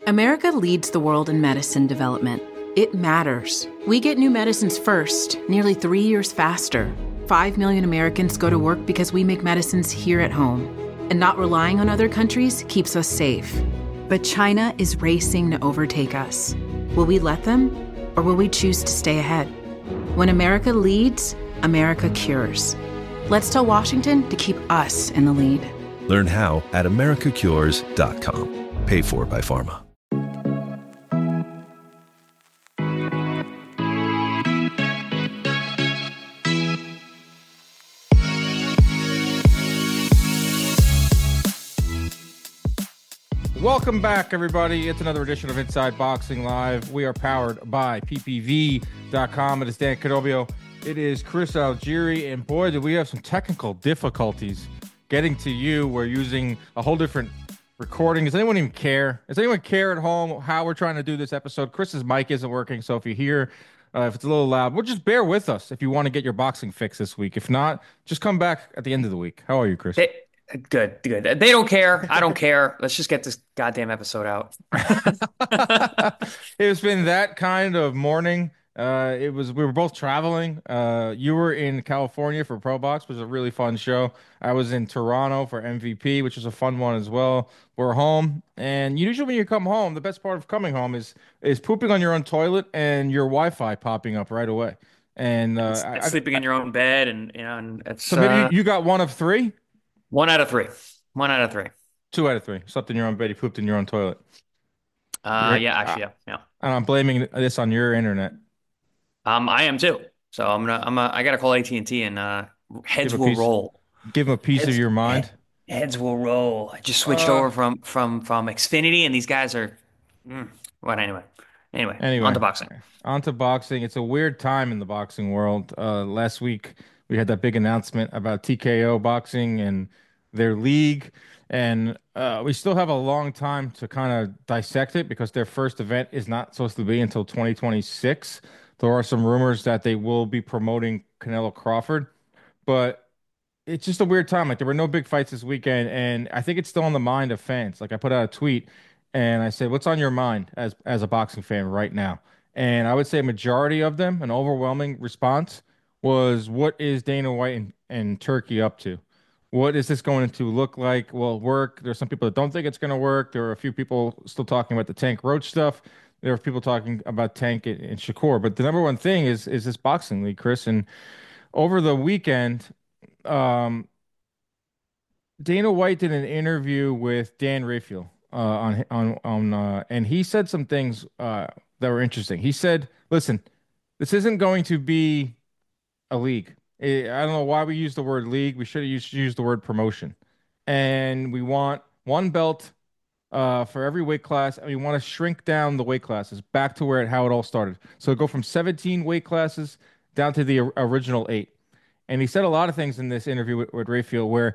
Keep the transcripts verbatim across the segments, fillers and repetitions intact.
America leads the world in medicine development. It matters. We get new medicines first, nearly three years faster. Five million Americans go to work because we make medicines here at home. And not relying on other countries keeps us safe. But China is racing to overtake us. Will we let them, or will we choose to stay ahead? When America leads, America cures. Let's tell Washington to keep us in the lead. Learn how at america cures dot com. Paid for by pharma. Welcome back, everybody. It's another edition of Inside Boxing Live. We are powered by P P V dot com. It is Dan Cadobio. It is Chris Algieri. And boy, do we have some technical difficulties getting to you. We're using a whole different recording. Does anyone even care? Does anyone care at home how we're trying to do this episode? Chris's mic isn't working, so if you hear, uh, if it's a little loud, well, just bear with us if you want to get your boxing fix this week. If not, just come back at the end of the week. How are you, Chris? They, good, good. They don't care. I don't care. Let's just get this goddamn episode out. It's been that kind of morning. Uh, it was, we were both traveling. Uh, you were in California for Pro Box, which was a really fun show. I was in Toronto for M V P, which was a fun one as well. We're home, and usually when you come home, the best part of coming home is is pooping on your own toilet and your Wi-Fi popping up right away. And uh, It's, I, it's I, sleeping in your own bed, and you know, and it's so maybe uh, you got one of three, one out of three. One out of three. two out of three. Slept in your own bed, you pooped in your own toilet. Uh, You're, yeah, uh, actually, yeah, yeah. and I'm blaming this on your internet. Um, I am too. So I'm gonna, I'm, a, I gotta call A T and T, and uh, heads Give a will piece, roll. give them a piece of Heads, your he- mind. heads will roll. I just switched Uh, over from from from Xfinity, and these guys are. Mm, what anyway? Anyway, on Anyway, to boxing. on to boxing. It's a weird time in the boxing world. Uh, last week we had that big announcement about T K O boxing and their league, and uh, we still have a long time to kind of dissect it because their first event is not supposed to be until twenty twenty-six. There are some rumors that they will be promoting Canelo Crawford, but it's just a weird time. Like there were no big fights this weekend, and I think it's still on the mind of fans. Like I put out a tweet and I said, "What's on your mind as as a boxing fan right now?" And I would say a majority of them, an overwhelming response, was, "What is Dana White and, and Turkey up to? What is this going to look like? Will it work?" There's some people that don't think it's going to work. There are a few people still talking about the Tank Roach stuff. There are people talking about Tank and, and Shakur. But the number one thing is is this boxing league, Chris. And over the weekend, um, Dana White did an interview with Dan Rafael uh, on on on, uh, and he said some things uh, that were interesting. He said, "Listen, this isn't going to be a league. Eh, I don't know why we use the word league. We should have used used the word promotion. And we want one belt uh, for every weight class, and we want to shrink down the weight classes back to where it, how it all started. So go from seventeen weight classes down to the or- original eight." And he said a lot of things in this interview with, with Rafael where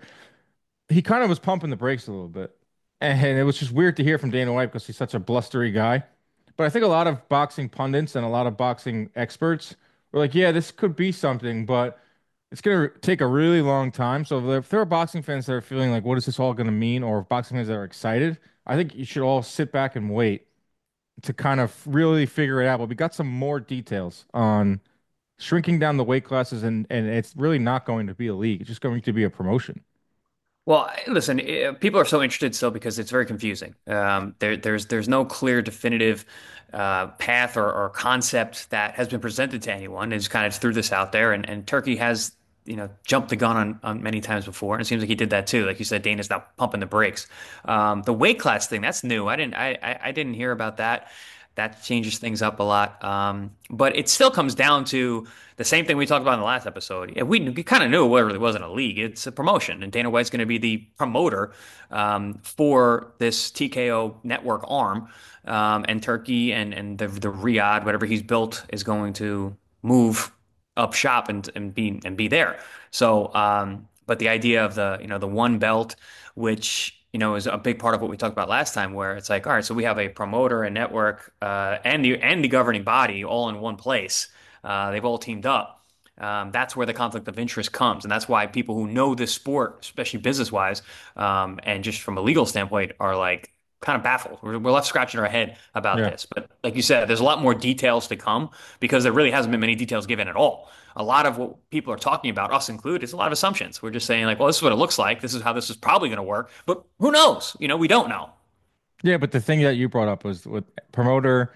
he kind of was pumping the brakes a little bit. And it was just weird to hear from Dana White because he's such a blustery guy. But I think a lot of boxing pundits and a lot of boxing experts were like, yeah, this could be something, but it's going to take a really long time. So if there, if there are boxing fans that are feeling like, what is this all going to mean? Or boxing fans that are excited, I think you should all sit back and wait to kind of really figure it out. But we got some more details on shrinking down the weight classes, and, and it's really not going to be a league. It's just going to be a promotion. Well, listen, eh, people are so interested still because it's very confusing. Um, there, there's there's no clear, definitive uh, path or, or concept that has been presented to anyone. It's kind of threw this out there, and, and Turkey has, you know, jumped the gun on, on many times before, and it seems like he did that too. Like you said, Dana's not pumping the brakes. Um, the weight class thing, that's new. I didn't I, I, I didn't hear about that. That changes things up a lot. Um, but it still comes down to the same thing we talked about in the last episode. Yeah, we, we kind of knew it really wasn't a league. It's a promotion, and Dana White's going to be the promoter um, for this T K O network arm. Um, and Turkey and, and the, the Riyadh, whatever he's built, is going to move up shop and, and be and be there. So, um, but the idea of the you know the one belt, which you know, is a big part of what we talked about last time, where it's like, all right, so we have a promoter, a network, uh, and the and the governing body all in one place. Uh, they've all teamed up. Um, that's where the conflict of interest comes, and that's why people who know this sport, especially business wise, um, and just from a legal standpoint, are like, kind of baffled. We're, we're left scratching our head about Yeah. this. But like you said, there's a lot more details to come because there really hasn't been many details given at all. A lot of what people are talking about, us included, is a lot of assumptions. We're just saying like, well, this is what it looks like. This is how this is probably going to work. But who knows? You know, we don't know. Yeah, but the thing that you brought up was with promoter,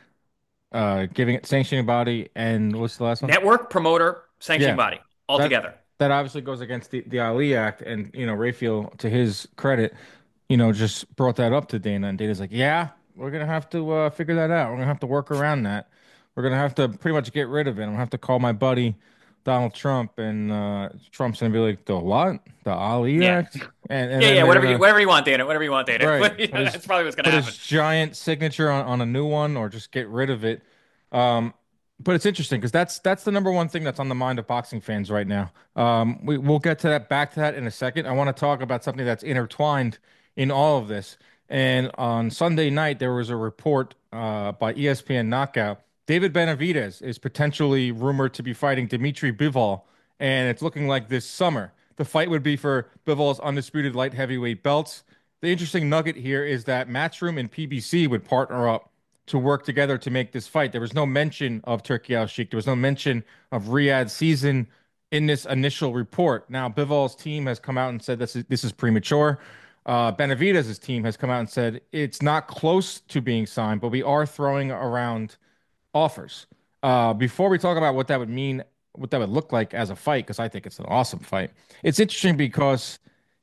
uh, giving it sanctioning body, and what's the last one? Network, promoter, sanctioning Yeah, body, all that together. that obviously goes against the, the Ali Act, and you know, Raphael, to his credit, you know, just brought that up to Dana, and Dana's like, yeah, we're gonna have to uh, figure that out. We're gonna have to work around that. We're gonna have to pretty much get rid of it. I'm gonna have to call my buddy Donald Trump, and uh, Trump's gonna be like, the what? The Ali Yeah. Act? And and Yeah, then yeah, they're whatever you gonna whatever you want, Dana. Whatever you want, Dana. right put his That's probably what's going to put happen. his giant signature on, on a new one, or just get rid of it. Um, but it's interesting because that's that's the number one thing that's on the mind of boxing fans right now. Um, we we'll get to that back to that in a second. I want to talk about something that's intertwined in all of this. And on Sunday night, there was a report uh, by E S P N Knockout. David Benavidez is potentially rumored to be fighting Dmitry Bivol, and it's looking like this summer. The fight would be for Bivol's undisputed light heavyweight belts. The interesting nugget here is that Matchroom and P B C would partner up to work together to make this fight. There was no mention of Turki Al Sheikh. There was no mention of Riyadh season in this initial report. Now, Bivol's team has come out and said this is this is premature. Uh, Benavidez's team has come out and said it's not close to being signed, but we are throwing around offers. Uh, before we talk about what that would mean, what that would look like as a fight, because I think it's an awesome fight. It's interesting because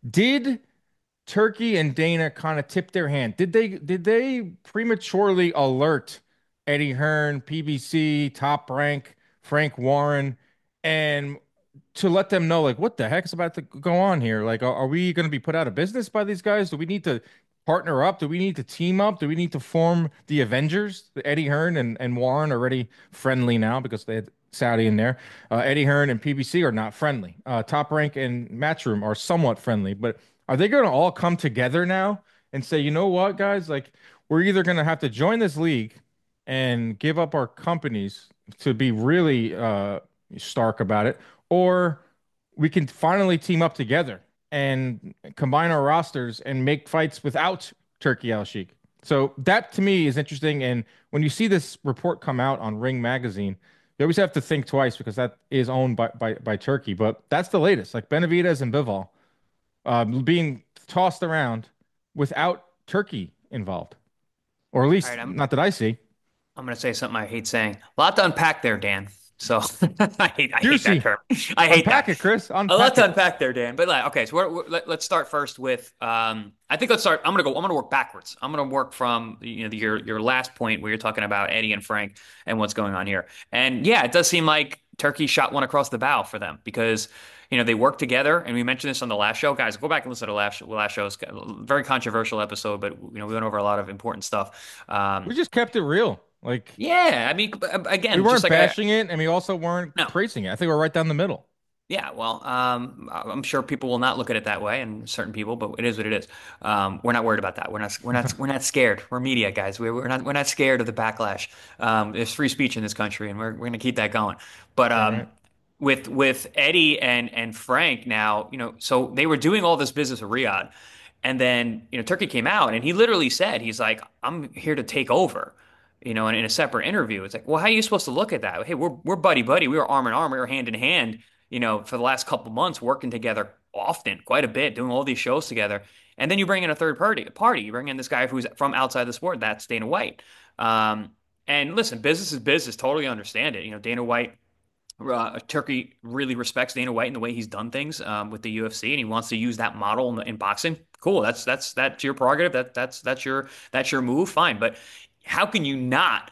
did Turkey and Dana kind of tip their hand? Did they did they prematurely alert Eddie Hearn, P B C, Top Rank, Frank Warren, and to let them know like what the heck is about to go on here? Like, are, are we going to be put out of business by these guys? Do we need to partner up? Do we need to team up? Do we need to form the Avengers? Eddie Hearn and, and Warren are already friendly now because they had Saudi in there. Uh, Eddie Hearn and P B C are not friendly. Uh, Top Rank and Matchroom are somewhat friendly, but are they going to all come together now and say, you know what, guys, like we're either going to have to join this league and give up our companies to be really uh, stark about it, or we can finally team up together and combine our rosters and make fights without Turkey Al Sheikh. So that to me is interesting. And when you see this report come out on Ring Magazine, you always have to think twice because that is owned by by, by Turkey. But that's the latest, like Benavidez and Bivol uh, being tossed around without Turkey involved, or at All right, least I'm not that I see. I'm going to say something I hate saying. A lot to unpack there, Dan. So I hate I hate that Juicy. term. I hate Unpack that. it, Chris. A lot Unpack to it. unpack there, Dan. But like, okay, so we're, we're, let, let's start first with. Um, I think let's start. I'm gonna go. I'm gonna work backwards. I'm gonna work from you know your your last point where you're talking about Eddie and Frank and what's going on here. And yeah, it does seem like Turkey shot one across the bow for them because you know they work together. And we mentioned this on the last show, guys. Go back and listen to the last last show's very controversial episode, but you know we went over a lot of important stuff. We Um, just kept it real. Like yeah, I mean, we again, just weren't like I bashing it, and we also weren't no. praising it. I think we're right down the middle. Yeah, well, um, I'm sure people will not look at it that way, and certain people, but it is what it is. Um, we're not worried about that. We're not. We're not. We're not scared. We're media guys. We're, we're not. We're not scared of the backlash. Um, there's free speech in this country, and we're we're going to keep that going. But All um, right. with with Eddie and and Frank now, you know, so they were doing all this business with Riyadh, and then you know Turkey came out, and he literally said, he's like, "I'm here to take over." You know, in, in a separate interview, it's like, well, how are you supposed to look at that? Hey, we're we're buddy buddy. We were arm in arm. We were hand in hand you know, for the last couple months working together often, quite a bit, doing all these shows together. And then you bring in a third party, party. You bring in this guy who's from outside the sport. That's Dana White. Um, and listen, business is business. Totally understand it. You know, Dana White, uh, Turkey really respects Dana White and the way he's done things um, with the U F C, and he wants to use that model in, the, in boxing. Cool. That's that's that's your prerogative. That that's that's your that's your move. Fine. But how can you not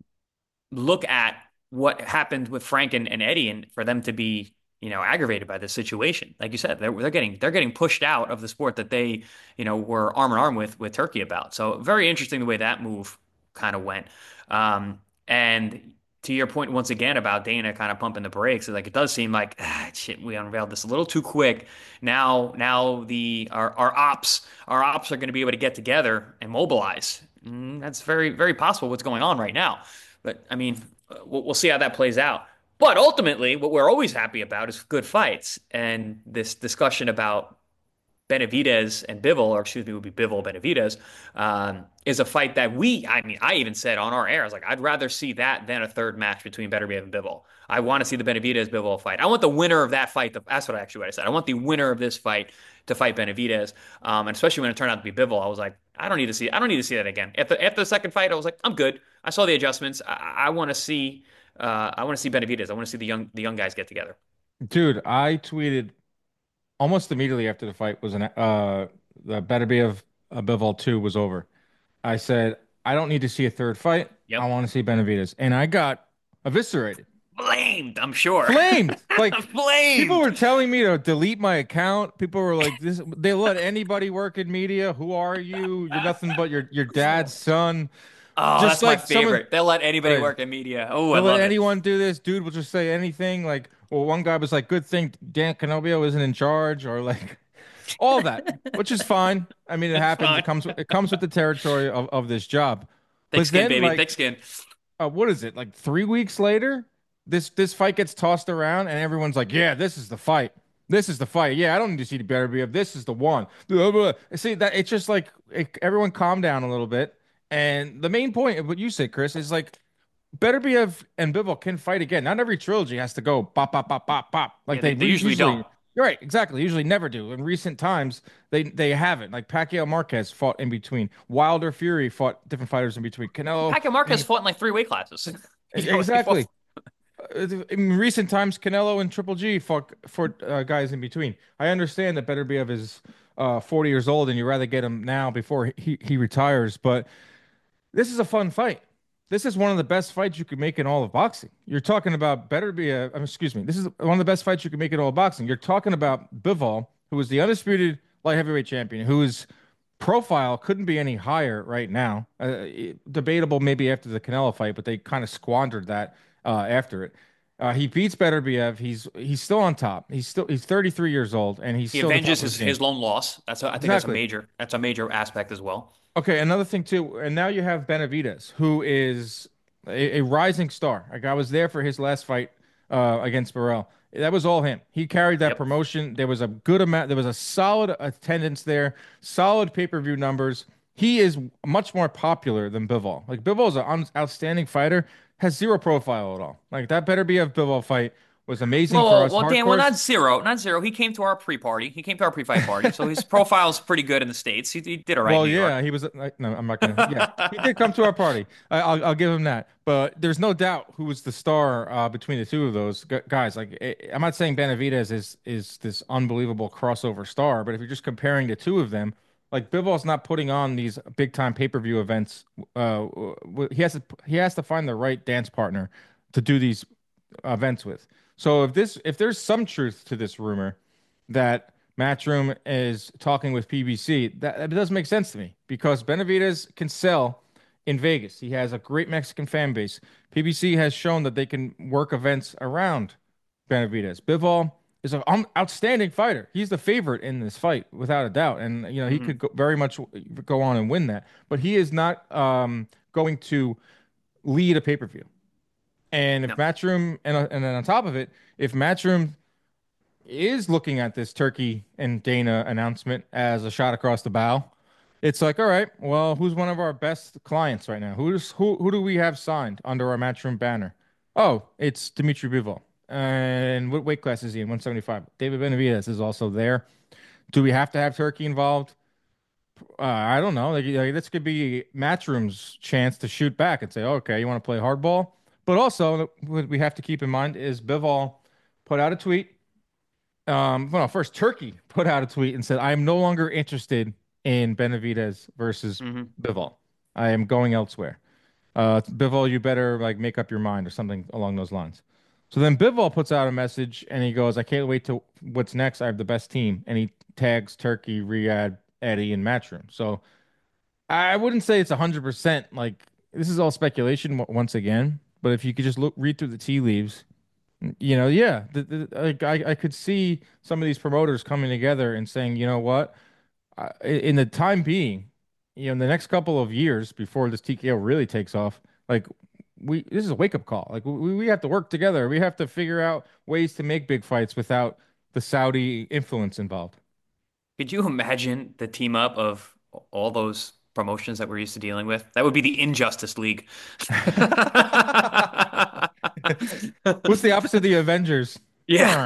look at what happened with Frank and, and Eddie and for them to be, you know, aggravated by this situation? Like you said, they're, they're getting they're getting pushed out of the sport that they, you know, were arm in arm with with Turkey about. So very interesting the way that move kind of went. Um, and to your point once again about Dana kind of pumping the brakes, like it does seem like ah, shit, we unveiled this a little too quick. Now, now the our our ops our ops are going to be able to get together and mobilize. Mm, that's very very possible what's going on right now. But I mean, we'll, we'll see how that plays out. But ultimately, what we're always happy about is good fights. And this discussion about Benavidez and Bivol, or excuse me, would be Bivol Benavidez, um, is a fight that we, I mean, I even said on our air, I was like, I'd rather see that than a third match between Beterbiev and Bivol. I want to see the Benavidez Bivol fight. I want the winner of that fight. To, that's what I actually what I said. I want the winner of this fight to fight Benavidez, um, and especially when it turned out to be Bivol, I was like, I don't need to see, I don't need to see that again. After after the second fight, I was like, I'm good. I saw the adjustments. I, I want to see, uh, I want to see Benavidez. I want to see the young the young guys get together. Dude, I tweeted almost immediately after the fight was an uh the Better Be of Bivol two was over. I said, I don't need to see a third fight. I Yep, want to see Benavidez. And I got eviscerated, flamed. I'm sure. flamed. Like people Flamed. were telling me to delete my account. People were like, this they let anybody work in media. Who are you? You're nothing but your your dad's son. Oh, Just that's my like someone favorite. They'll let anybody right. work in media. Oh, I They'll let love it. anyone do this. Dude will just say anything. Like, well, one guy was like, good thing Dan Canobio isn't in charge, or like all that, which is fine. I mean, it It's happens. It fine. comes it comes with the territory of, of this job. Thick But skin, then baby. like Thick skin. uh, what is it? Like three weeks later, this this fight gets tossed around and everyone's like, yeah, this is the fight. This is the fight. Yeah, I don't need to see the better be of this is the one. Blah, blah. See that it's just like it, everyone calm down a little bit. And the main point of what you said, Chris, is like Beterbiev and Bivol can fight again. Not every trilogy has to go pop, pop, pop, pop, pop. Like Yeah, they, they they re usually usually, don't. you're right, exactly. Usually never do. In recent times, they they haven't. Like Pacquiao Marquez fought in between. Wilder Fury fought different fighters in between. Canelo, Pacquiao I Marquez mean, fought in like three weight classes. You know, they fought. exactly. Uh, In recent times, Canelo and Triple G fought for uh, guys in between. I understand that Beterbiev is uh, forty years old, and you'd rather get him now before he he retires, but. This is a fun fight. This is one of the best fights you could make in all of boxing. You're talking about better be a, um, excuse me. This is one of the best fights you could make in all of boxing. You're talking about Bivol, who is the undisputed light heavyweight champion, whose profile couldn't be any higher right now. Uh, debatable maybe after the Canelo fight, but they kind of squandered that uh, after it. Uh, he beats Beterbiev. He's he's still on top. He's still he's thirty-three years old, and he's He still the top avenges of his his, game. his lone loss. That's a, I think that's a Exactly. major that's a major aspect as well. Okay, another thing too, and now you have Benavidez, who is a, a rising star. Like I was there for his last fight uh, against Burrell. That was all him. He carried that Yep. promotion. There was a good amount. There was a solid attendance there, solid pay-per-view numbers. He is much more popular than Bivol. Like Bivol is an un- outstanding fighter, has zero profile at all. Like that better be a Bivol fight was amazing for Well, us well, Dan, well, not hardcores. zero, not zero. He came to our pre-party. He came to our pre-fight party, so his profile's pretty good in the States. He, he did all right in Well, New York. yeah, he was. Like, no, I'm not gonna. Yeah, he did come to our party. I, I'll, I'll give him that. But there's no doubt who was the star uh, between the two of those gu- guys. Like, eh, I'm not saying Benavidez is is this unbelievable crossover star, but if you're just comparing the two of them, like Bivol's not putting on these big time pay per view events. Uh, w- he has to he has to find the right dance partner to do these events with. So if this if there's some truth to this rumor that Matchroom is talking with P B C, that, that does make sense to me because Benavidez can sell in Vegas. He has a great Mexican fan base. P B C has shown that they can work events around Benavidez. Bivol is an um, outstanding fighter. He's the favorite in this fight without a doubt, and you know he Mhm. could go, very much go on and win that. But he is not um, going to lead a pay per view. And if No. Matchroom and uh, and then on top of it, if Matchroom is looking at this Turkey and Dana announcement as a shot across the bow, it's like, all right, well, who's one of our best clients right now? Who's who? Who do we have signed under our Matchroom banner? Oh, it's Dimitri Bivol. And what weight class is he in? one seventy-five. David Benavidez is also there. Do we have to have Turkey involved? Uh, I don't know. Like, like, this could be Matchroom's chance to shoot back and say, okay, you want to play hardball? But also, what we have to keep in mind is Bivol put out a tweet. Um, well, first, Turkey put out a tweet and said, I am no longer interested in Benavidez versus Hmm. Bivol. I am going elsewhere. Uh, Bivol, you better like make up your mind or something along those lines. So then Bivol puts out a message and he goes, I can't wait to what's next. I have the best team. And he tags Turkey, Riyadh, Eddie, and Matchroom. So I wouldn't say it's one hundred percent like this is all speculation w- once again. But if you could just look, read through the tea leaves, you know, yeah, the, the, like I, I could see some of these promoters coming together and saying, you know what, I, in the time being, you know, in the next couple of years before this T K O really takes off, like we this is a wake up call. Like we we have to work together. We have to figure out ways to make big fights without the Saudi influence involved. Could you imagine the team up of all those promotions that we're used to dealing with? That would be the Injustice League. What's the opposite of the Avengers? Yeah.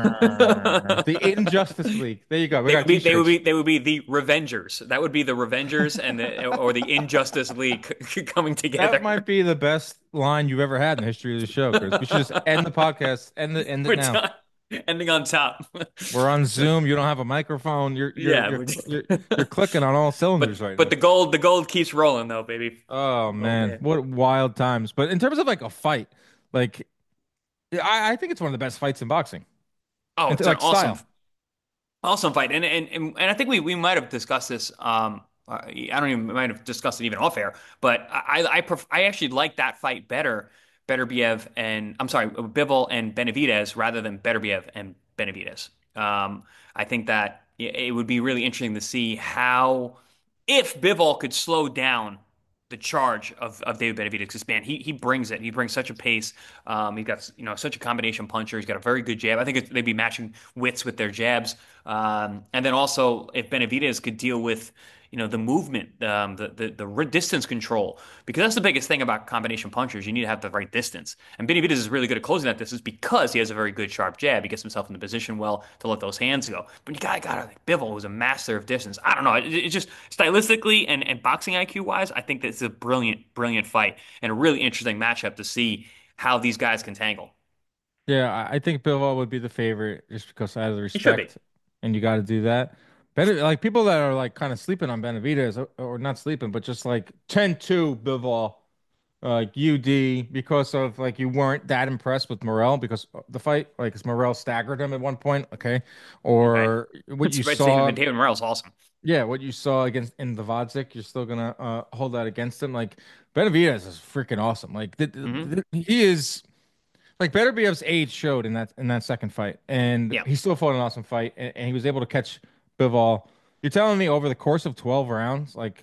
The Injustice League. There you go. We They got would be they would t-shirts. be they would be the Revengers. That would be the Revengers and the or the Injustice League coming That together. might be the best line you've ever had in the history of the show, Chris. We should just end the podcast. End it. End it We're now. done. Ending on top. We're on Zoom. You don't have a microphone. You're you're Yeah, you're we're you're you're clicking on all cylinders but right but now. the gold the gold keeps rolling though, baby. Oh Oh man, man. what wild times! But in terms of like a fight, like I, I think it's one of the best fights in boxing. Oh, And it's an like awesome style. awesome fight. And and and, and I think we we might have discussed this um uh, I don't even we might have discussed it even off air, but I I pref I actually like that fight better. Beterbiev and I'm sorry, Bivol and Benavidez rather than Beterbiev and Benavidez. Um, I think that it would be really interesting to see how if Bivol could slow down the charge of, of David Benavidez. Because man, he he brings it. He brings such a pace. Um, he's got you know such a combination puncher. He's got a very good jab. I think it, they'd be matching wits with their jabs. Um, and then also if Benavidez could deal with you know the movement, um, the the the distance control, because that's the biggest thing about combination punchers. You need to have the right distance. And Benavidez is really good at closing that distance because he has a very good sharp jab. He gets himself in the position well to let those hands go. But you gotta gotta like Bivol was a master of distance. I don't know. It, it's just stylistically and, and boxing I Q wise, I think that's a brilliant, brilliant fight and a really interesting matchup to see how these guys can tangle. Yeah, I I think Bivol would be the favorite just because out of the He should be. respect, and you got to do that. Ben, like people that are like kind of sleeping on Benavidez or, or not sleeping, but just like ten two Bivol, uh, like U D because of like you weren't that impressed with Morel because the fight, like, 'cause Morel staggered him at one point, okay, Okay. or what It's you right. David, saw. David Morrell's awesome. Yeah, what you saw against in the Vodzik, you're still gonna uh, hold that against him. Like Benavidez is freaking awesome. Like th th Hmm. th he is like Beterbiev's age showed in that in that second fight, and Yeah. he still fought an awesome fight, and, and he was able to catch Bivol. You're telling me over the course of twelve rounds, like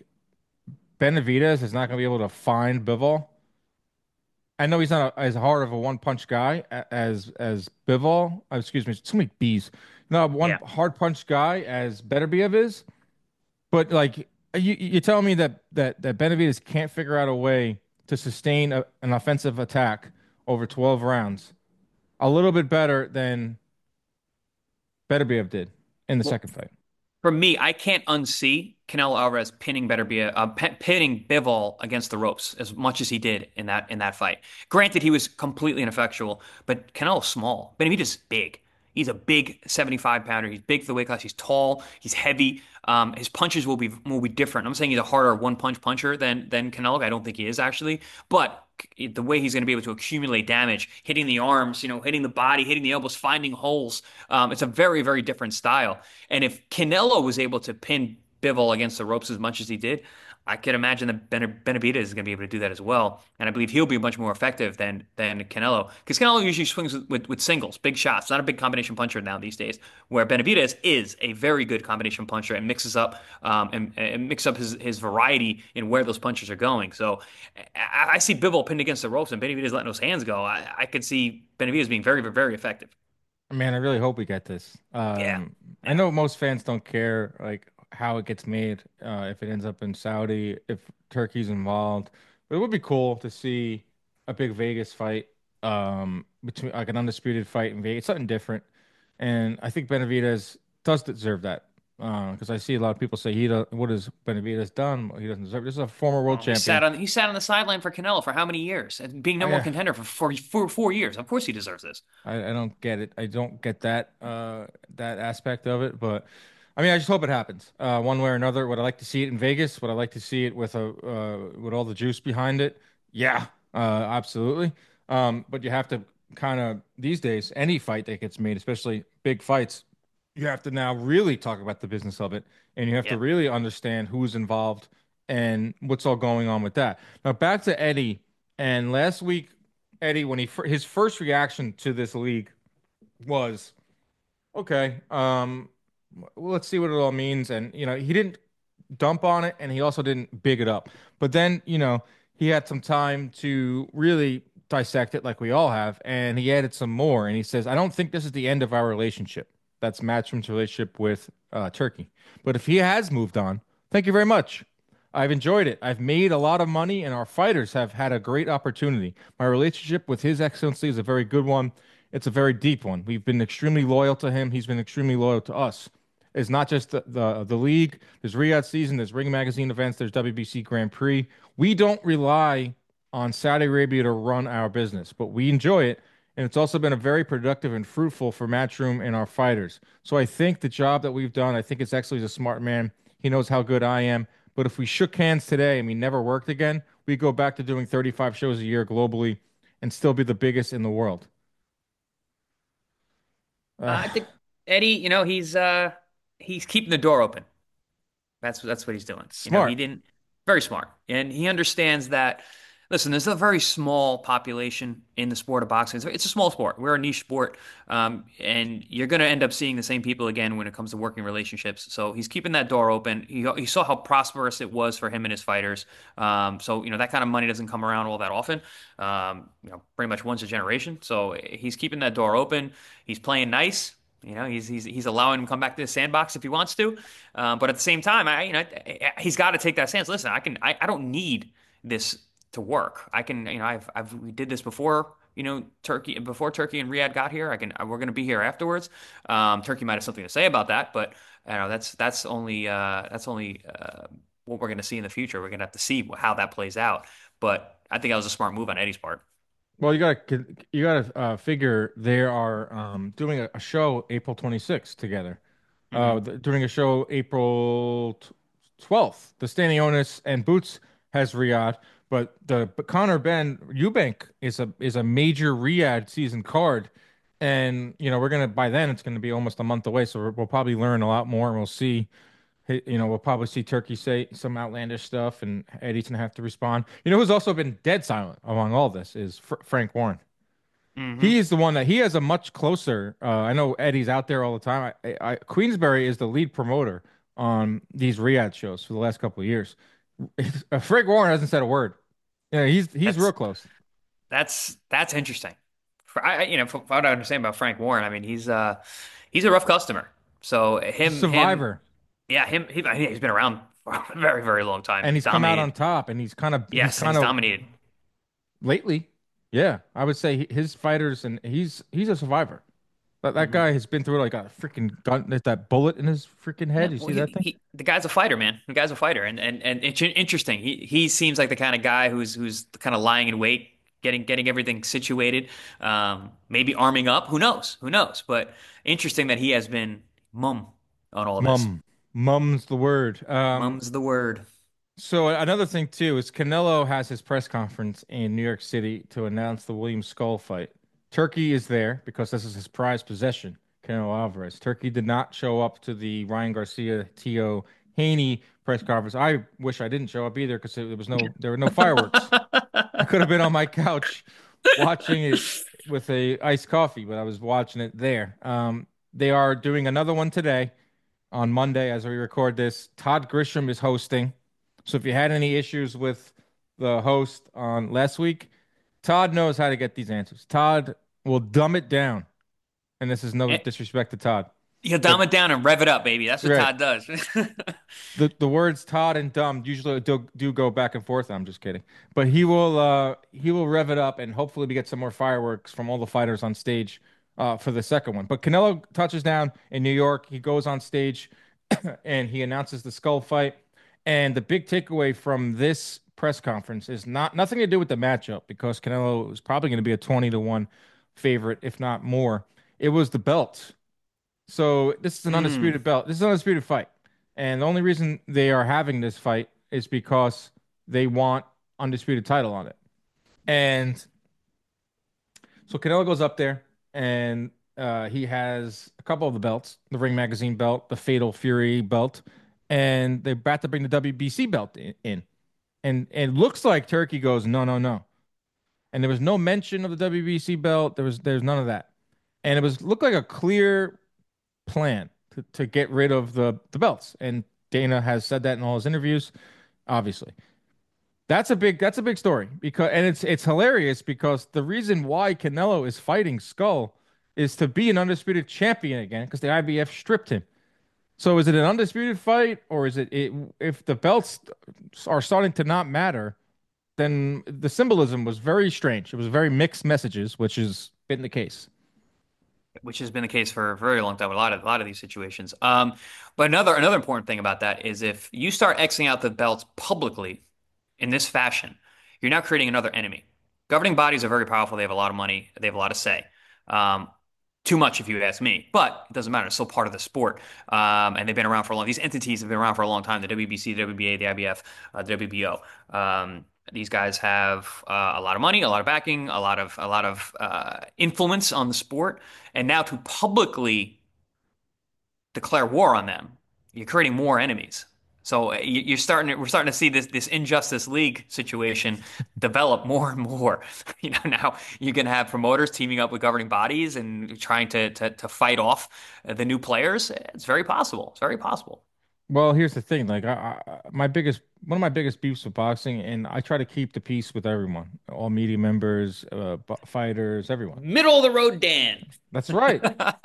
Benavidez is not gonna be able to find Bivol? I know he's not a, as hard of a one punch guy a- as as Bivol. Uh, excuse me, too many B's. No, one Yeah. hard punch guy as Beterbiev is. But like you, you're telling me that that that Benavidez can't figure out a way to sustain a, an offensive attack over twelve rounds, a little bit better than Beterbiev did in the Well, second fight. for me, I can't unsee Canelo Alvarez pinning Beterbiev, uh, p- pinning Bivol against the ropes as much as he did in that in that fight. Granted, he was completely ineffectual, but Canelo's small. Benavidez is big. He's a big seventy-five pounder. He's big for the weight class. He's tall. He's heavy. Um, his punches will be will be different. I'm saying he's a harder one punch puncher than than Canelo. I don't think he is actually, but the way he's going to be able to accumulate damage, hitting the arms, you know, hitting the body, hitting the elbows, finding holes. Um, it's a very very different style. And if Canelo was able to pin Bivol against the ropes as much as he did, I could imagine that Ben Benavidez is going to be able to do that as well. And I believe he'll be much more effective than than Canelo because Canelo usually swings with, with, with singles, big shots, not a big combination puncher now these days. Where Benavidez is a very good combination puncher and mixes up um, and, and mix up his, his variety in where those punches are going. So I, I see Bivol pinned against the ropes and Benavidez letting those hands go. I, I could see Benavidez being very, very effective. Man, I really hope we get this. Yeah. Um, I Yeah. know most fans don't care like how it gets made, uh, if it ends up in Saudi, if Turkey's involved. But it would be cool to see a big Vegas fight, um, between like an undisputed fight in Vegas, something different. And I think Benavidez does deserve that. Uh, because I see a lot of people say he does, what has Benavidez done? Well, he doesn't deserve. This is a former world Well, he champion. sat on he sat on the sideline for Canelo for how many years? And being Oh number one yeah, contender for four, four, four years. Of course he deserves this. I, I don't get it. I don't get that uh that aspect of it, but I mean, I just hope it happens. Uh, one way or another. Would I like to see it in Vegas? Would I like to see it with a uh with all the juice behind it? Yeah, uh, absolutely. Um, but you have to kind of these days, any fight that gets made, especially big fights, you have to now really talk about the business of it, and you have to Yeah. really understand who's involved and what's all going on with that. Now back to Eddie, and last week, Eddie, when he fir- his first reaction to this league was, okay, um, well, let's see what it all means, and you know, he didn't dump on it, and he also didn't big it up. But then, you know, he had some time to really dissect it, like we all have, and he added some more, and he says, "I don't think this is the end of our relationship." That's Matchroom's relationship with uh, Turkey. But if he has moved on, thank you very much. I've enjoyed it. I've made a lot of money, and our fighters have had a great opportunity. My relationship with His Excellency is a very good one. It's a very deep one. We've been extremely loyal to him. He's been extremely loyal to us. It's not just the, the, the league. There's Riyadh season, there's Ring Magazine events, there's W B C Grand Prix. We don't rely on Saudi Arabia to run our business, but we enjoy it. And it's also been a very productive and fruitful for Matchroom and our fighters. So I think the job that we've done, I think it's actually a smart man. He knows how good I am. But if we shook hands today and we never worked again, we go back to doing thirty-five shows a year globally and still be the biggest in the world. Uh, I think Eddie, you know, he's uh he's keeping the door open. That's that's what he's doing. You know, he smart. didn't very smart, and he understands that. Listen, there's a very small population in the sport of boxing. It's it's a small sport. We're a niche sport, um, and you're going to end up seeing the same people again when it comes to working relationships. So he's keeping that door open. He he saw how prosperous it was for him and his fighters. Um, so you know that kind of money doesn't come around all that often. Um, you know, pretty much once a generation. So he's keeping that door open. He's playing nice. You know, he's he's he's allowing him to come back to the sandbox if he wants to. Uh, but at the same time, I you know he's got to take that stance. Listen, I can I, I don't need this to work. I can you know I've I've we did this before. You know, Turkey before Turkey and Riyadh got here. I can we're going to be here afterwards. Um, Turkey might have something to say about that, but you know that's that's only uh, that's only uh, what we're going to see in the future. We're going to have to see how that plays out. But I think that was a smart move on Eddie's part. Well, you gotta you gotta uh, figure they are um, doing a, a show April twenty-sixth together. Uh, Hmm. th- doing a show April twelfth. The Stanionis and Boots has Riyadh, but the but Conor Ben Eubank is a is a major Riyadh season card, and you know we're gonna by then it's gonna be almost a month away, so we're, we'll probably learn a lot more, and we'll see. hey, You know, we'll probably see Turkey say some outlandish stuff, and Eddie's gonna have to respond. You know, who's also been dead silent among all this is Fr Frank Warren. Hmm. He is the one that he has a much closer. Uh, I know Eddie's out there all the time. I, I, Queensberry is the lead promoter on these Riyadh shows for the last couple of years. Uh, Frank Warren hasn't said a word. Yeah, he's he's real That's close. that's that's interesting. For I, I- you know, from what I understand about Frank Warren, I mean, he's uh he's a rough customer. So He's a him him survivor, yeah him he, I mean, he's been around for a very very long time. and He's he's come out on dominated. top, and he's kind of he's Yes, and kind he's of dominated. lately. Yeah, I would say he- his fighters, and he's he's a survivor. That that Hmm. guy has been through like a freaking gun, that bullet in his freaking Yeah, head. You well, see he, that thing? he the guy's a fighter, man. The guy's a fighter, and and and it's interesting. He he seems like the kind of guy who's who's kind of lying in wait, getting getting everything situated, um, maybe arming up. Who knows? Who knows? But interesting that he has been mum on all this. Mum, mum's the word. Um, Mum's the word. So another thing too is Canelo has his press conference in New York City to announce the William Skull fight. Turkey is there because this is his prized possession, Canelo Alvarez. Turkey did not show up to the Ryan Garcia Tio Haney press conference. I wish I didn't show up either because there was no there were no fireworks. I could have been on my couch watching it with a iced coffee, but I was watching it there. Um, they are doing another one today on Monday as we record this. Todd Grisham is hosting. So if you had any issues with the host on last week, Todd knows how to get these answers. Todd will dumb it down. And this is no Eh, disrespect to Todd. He'll But dumb it down and rev it up, baby. That's what right, Todd does. the the words Todd and dumb usually do, do go back and forth. I'm just kidding. But he will uh he will rev it up and hopefully we get some more fireworks from all the fighters on stage uh for the second one. But Canelo touches down in New York. He goes on stage and he announces the skull fight. And the big takeaway from this press conference is not nothing to do with the matchup because Canelo is probably going to be a twenty to one favorite, if not more. It was the belt. So this is an Mm. undisputed belt. This is an undisputed fight. And the only reason they are having this fight is because they want undisputed title on it. And so Canelo goes up there and uh, he has a couple of the belts, the Ring Magazine belt, the Fatal Fury belt, and they're about to bring the W B C belt in. in. And, and it looks like Turkey goes, no, no, no. And there was no mention of the W B C belt. There was there's none of that. And it was looked like a clear plan to, to get rid of the, the belts. And Dana has said that in all his interviews, obviously. That's a big that's a big story because and it's it's hilarious because the reason why Canelo is fighting Skull is to be an undisputed champion again because the I B F stripped him. So is it an undisputed fight, or is it, it if the belts are starting to not matter, then the symbolism was very strange. It was very mixed messages, which has been the case. Which has been the case for a very long time with a lot of a lot of these situations. Um, but another another important thing about that is if you start Xing out the belts publicly in this fashion, you're now creating another enemy. Governing bodies are very powerful. They have a lot of money. They have a lot of say. Um, too much, if you ask me, but it doesn't matter. It's still part of the sport, um, and they've been around for a long. These entities have been around for a long time. The W B C, the W B A, the I B F, uh, the W B O. Um, these guys have uh, a lot of money, a lot of backing, a lot of a lot of uh, influence on the sport, and now to publicly declare war on them, you're creating more enemies. So uh, you- are starting to, we're starting to see this this Injustice League situation develop more and more. You know, now you're going to have promoters teaming up with governing bodies and trying to to to fight off the new players. It's very possible. It's very possible. Well, here's the thing. Like, I, I, my biggest, one of my biggest beefs with boxing, and I try to keep the peace with everyone, all media members, uh, b- fighters, everyone. Middle of the road, Dan. That's right.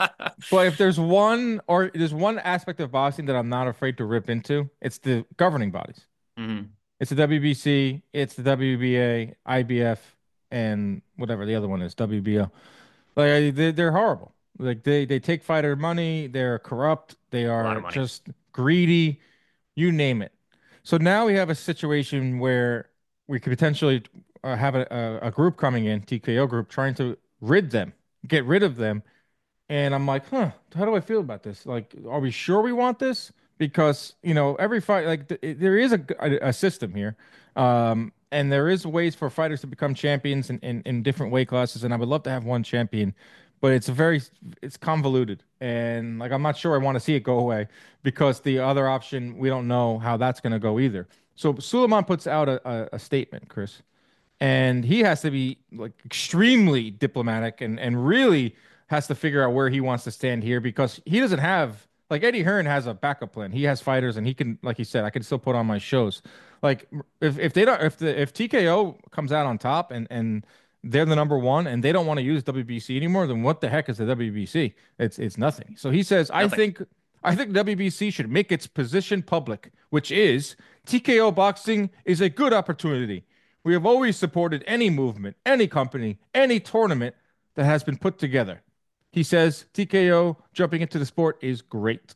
But if there's one, or there's one aspect of boxing that I'm not afraid to rip into, it's the governing bodies. hmm It's the W B C, it's the W B A, I B F, and whatever the other one is, W B O. Like I- they, they're horrible. Like they they take fighter money, they're corrupt, they A lot are of money. just greedy, you name it. So now we have a situation where we could potentially uh, have a, a, a group coming in, T K O group, trying to rid them, get rid of them. And I'm like, huh, how do I feel about this? Like, are we sure we want this? Because, you know, every fight, like, th there is a, a, a system here. Um, and there is ways for fighters to become champions in, in, in different weight classes. And I would love to have one champion, but it's a very, it's convoluted. And, like, I'm not sure I want to see it go away because the other option, we don't know how that's going to go either. So Suleiman puts out a, a, a statement, Chris, and he has to be like extremely diplomatic and and really has to figure out where he wants to stand here because he doesn't have like Eddie Hearn has a backup plan. He has fighters and he can, like he said, I can still put on my shows. Like if if they don't if the if T K O comes out on top and and they're the number one and they don't want to use W B C anymore, then what the heck is the W B C? It's it's nothing. So he says, I Nothing. think I think W B C should make its position public, which is T K O boxing is a good opportunity. We have always supported any movement, any company, any tournament that has been put together. He says T K O jumping into the sport is great.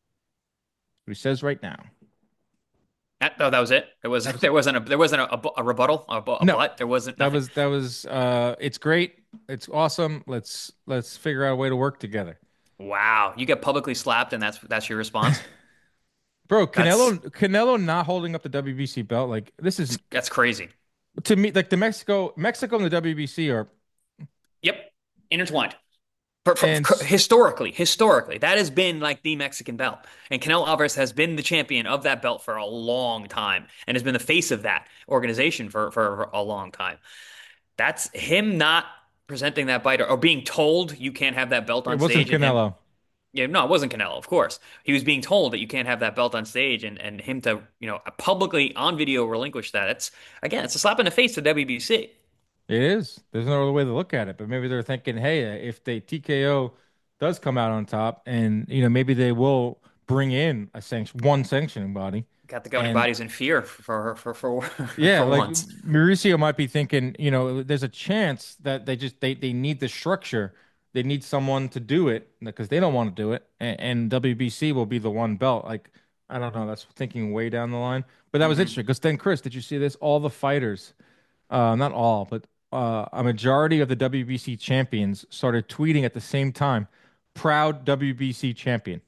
What he says right now. That, oh, that was it. There was That was there it. wasn't a there wasn't a, a, a rebuttal, a, bu- a No, but. There wasn't that nothing. was that was uh it's great. It's awesome. Let's let's figure out a way to work together. Wow, you get publicly slapped, and that's that's your response. Bro, That's Canelo Canelo not holding up the W B C belt, like this is that's crazy. to me like the Mexico Mexico and the W B C are Yep, intertwined. For, for, and for- historically, historically, that has been like the Mexican belt, and Canelo Alvarez has been the champion of that belt for a long time, and has been the face of that organization for for a long time. That's him not presenting that bite or, or being told you can't have that belt it on wasn't stage, and him. Canelo. Yeah, no, it wasn't Canelo, of course. He was being told that you can't have that belt on stage, and and him to you know publicly on video relinquish that. It's again, it's a slap in the face to W B C. It is. There's no other way to look at it. But maybe they're thinking, hey, if the T K O does come out on top, and you know, maybe they will bring in a sanction, one sanctioning body, Got the governing and bodies in fear for for for for, yeah, for like once. Mauricio might be thinking, you know, there's a chance that they just they they need the structure, they need someone to do it because they don't want to do it, and, and W B C will be the one belt. Like I don't know, that's thinking way down the line. But that was hmm interesting because then, Chris, did you see this? All the fighters. Uh, not all, but uh, a majority of the W B C champions started tweeting at the same time, proud W B C champion.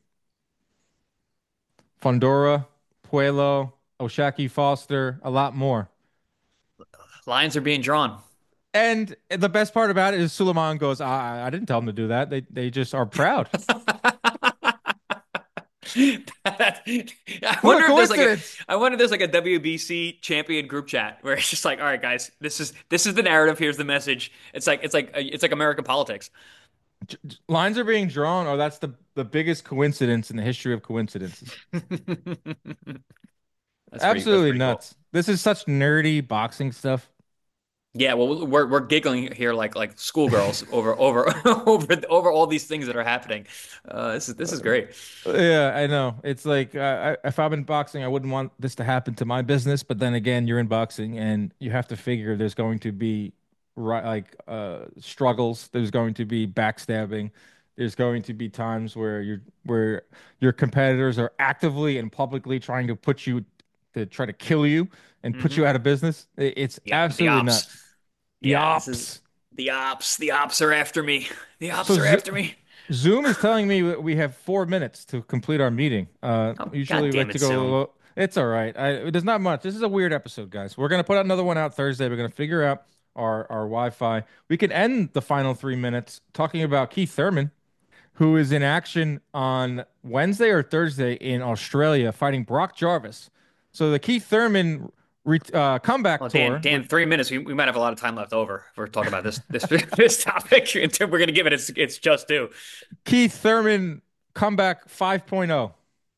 Fondora, Puello, Oshaki Foster, a lot more. Lines are being drawn. And the best part about it is Suleiman goes, I, I didn't tell them to do that. They they just are proud. That- I What a wonder if there's like a coincidence. I wonder if there's like a W B C champion group chat where it's just like, all right, guys, this is this is the narrative. Here's the message. It's like it's like it's like American politics. J- j- Lines are being drawn, or that's the, the biggest coincidence in the history of coincidences. That's pretty. That's Absolutely pretty cool. nuts. This is such nerdy boxing stuff. Yeah, well, we're we're giggling here like like schoolgirls over over over over all these things that are happening. Uh, this is this is great. Yeah, I know. It's like uh, I, if I'm in boxing, I wouldn't want this to happen to my business. But then again, you're in boxing, and you have to figure there's going to be right like uh, struggles. There's going to be backstabbing. There's going to be times where you're where your competitors are actively and publicly trying to put you to try to kill you and put you Hmm. out of business. It- It's Yeah, the absolutely ops. nuts. The Yeah, this is ops. the ops. The ops are after me. The So ops are Zo- after me. Zoom is telling me that we have four minutes to complete our meeting. Uh, Oh, usually God we damn like it, to go a Zoom. little. It's all right. I, there's not much. This is a weird episode, guys. We're gonna put another one out Thursday. We're gonna figure out our our Wi-Fi. We can end the final three minutes talking about Keith Thurman, who is in action on Wednesday or Thursday in Australia, fighting Brock Jarvis. So the Keith Thurman re uh, comeback Well, Dan, tour Dan, with three minutes. We, we might have a lot of time left over if we're talking about this this this topic. We're going to give it its its just due. Keith Thurman comeback 5.0.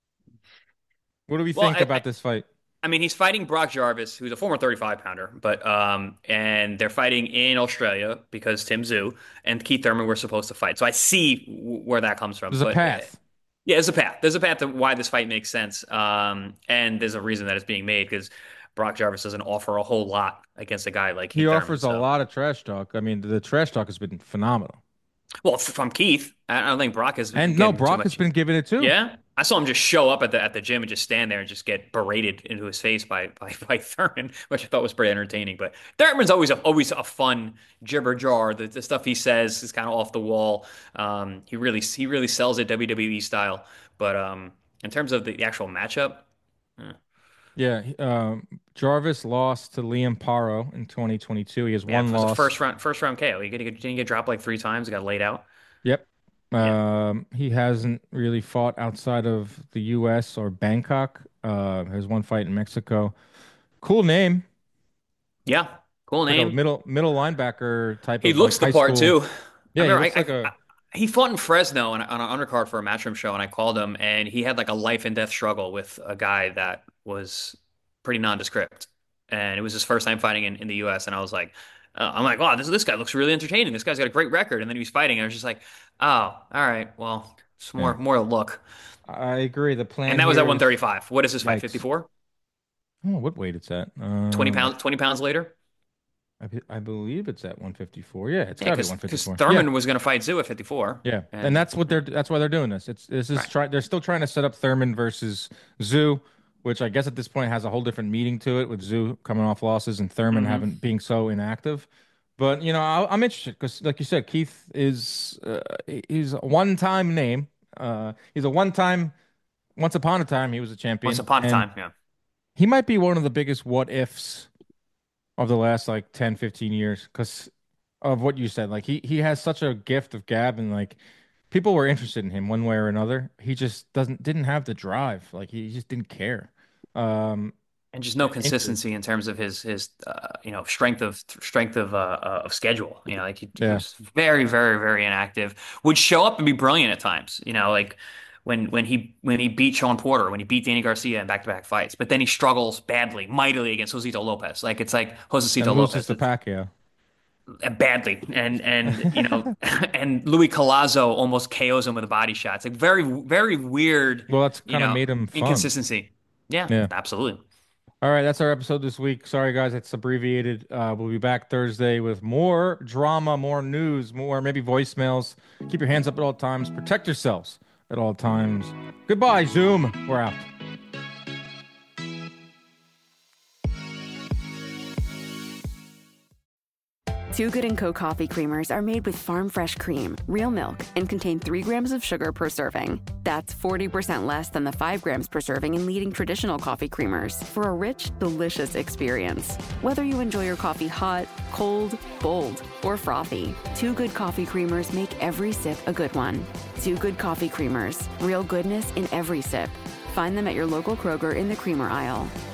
What do we Well, think I, about this fight? I mean, he's fighting Brock Jarvis, who's a former thirty-five pounder, but um, and they're fighting in Australia because Tim Tszyu and Keith Thurman were supposed to fight. So I see w where that comes from. There's a But uh, path. yeah, there's a path. There's a path to why this fight makes sense. Um, and there's a reason that it's being made because Brock Jarvis doesn't offer a whole lot against a guy like He Keith Thurman. offers a So, lot of trash talk. I mean, the trash talk has been phenomenal. well, f- from Keith, I I don't think Brock is And no, getting too Brock has much. been giving it too. Yeah, I saw him just show up at the at the gym and just stand there and just get berated into his face by by, by Thurman, which I thought was pretty entertaining. But Thurman's always a, always a fun jibber jar. The, the stuff he says is kind of off the wall. Um, he really he really sells it W W E style. But um, in terms of the, the actual matchup, eh, Yeah, he- um, Jarvis lost to Liam Paro in twenty twenty-two. He has yeah, one it was a loss. first round first round K O. He didn't get, didn't get dropped like three times. He got laid out. Yep. Yeah, Um, he hasn't really fought outside of the U S or Bangkok. Uh, has one fight in Mexico. Cool name. yeah, cool It's like a name. middle middle linebacker type He of like looks the high part school. too. I Yeah, he remember looks I, like I, I a he fought in Fresno on, on an undercard for a Matchroom show, and I called him, and he had like a life and death struggle with a guy that was pretty nondescript, and it was his first time fighting in, in the U S. And I was like, uh, I'm like, wow, this this guy looks really entertaining. This guy's got a great record, and then he was fighting, and I was just like, oh, all right, well, it's yeah. more more a look, I agree. The and plan that was at here is one thirty-five. What is this fight? yikes. fifty-four? Oh, what weight it's at? twenty Uh, pounds, twenty pounds later? I, be- I believe it's at one fifty-four. Yeah, it's Yeah, got to be because because one fifty-four. Yeah, Thurman was going to fight Zoo at fifty-four, yeah, and and that's what they're that's why they're doing this. It's this is right. try they're still trying to set up Thurman versus Zoo, which I guess at this point has a whole different meaning to it with Zoo coming off losses and Thurman Hmm. having being so inactive. But you know, I, I'm interested because, like you said, Keith is uh, he's a one-time name. Uh, he's a one-time. Once upon a time, he was a Once champion, upon a and time, yeah. he might be one of the biggest what ifs of the last like ten, fifteen years because of what you said. Like he he has such a gift of gab and like people were interested in him one way or another. He just doesn't didn't have the drive. Like he just didn't care. Um And just no Injured. consistency in terms of his his uh, you know strength of strength of uh, uh, of schedule. You know, like he, he Yeah. was very very very inactive. Would show up and be brilliant at times. You know, like when when he when he beat Sean Porter, when he beat Danny Garcia in back to back fights, but then he struggles badly, mightily against Josito Lopez. Like it's like And Josito loses Lopez. to It's Pacquiao. badly, and and you know, and Louis Collazo almost K Os him with a body shot. It's like very very weird. Well, that's You kind of know, made him fun. inconsistency. Yeah, Yeah. absolutely. All right, that's our episode this week. Sorry guys, it's abbreviated. Uh we'll be back Thursday with more drama, more news, more maybe voicemails. Keep your hands up at all times. Protect yourselves at all times. Goodbye, Zoom. We're out. Two Good and Co. coffee creamers are made with farm fresh cream, real milk, and contain three grams of sugar per serving. That's forty percent less than the five grams per serving in leading traditional coffee creamers for a rich, delicious experience. Whether you enjoy your coffee hot, cold, bold, or frothy, Two Good coffee creamers make every sip a good one. Two Good coffee creamers, real goodness in every sip. Find them at your local Kroger in the creamer aisle.